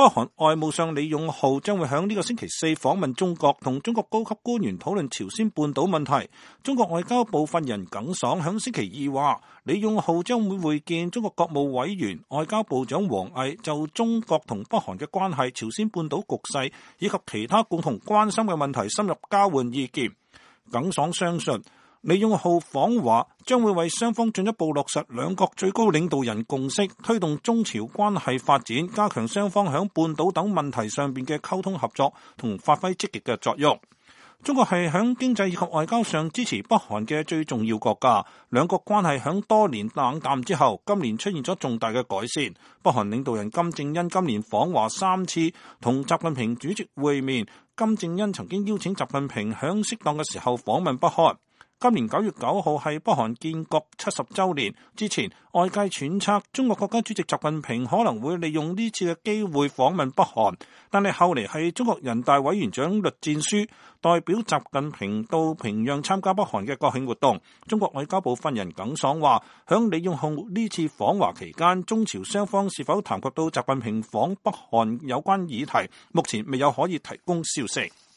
北韓外務相李勇浩將會喺呢個星期四訪問中國，同中國高級官員討論朝鮮半島問題。中國外交部發言人耿爽喺星期二話，李勇浩將會會見中國國務委員、外交部長王毅，就中國同北韓嘅關係、朝鮮半島局勢以及其他共同關心嘅問題深入交換意見。耿爽相信，李勇浩訪華將會為雙方進一步落實兩國最高領導人共識，推動中朝關係發展，加強雙方喺半島等問題上邊嘅溝通合作，同發揮積極嘅作用。中國係喺經濟以及外交上支持北韓嘅最重要國家，兩國關係喺多年冷淡之後，今年出現咗重大嘅改善。北韓領導人金正恩今年訪華3次，同習近平主席會面。金正恩曾經邀請習近平喺適當嘅時候訪問北韓。今年9月9號係北韓建國70週年，之前外界揣測中國國家主席習近平可能會利用呢次嘅機會訪問北韓，但係後嚟係中國人大委員長栗戰書代表習近平到平壤參加北韓嘅國慶活動。中國外交部發言人耿爽話，響李勇浩呢次訪華期間，中朝雙方是否談及到習近平訪北韓有關議題，目前未有可以提供消息。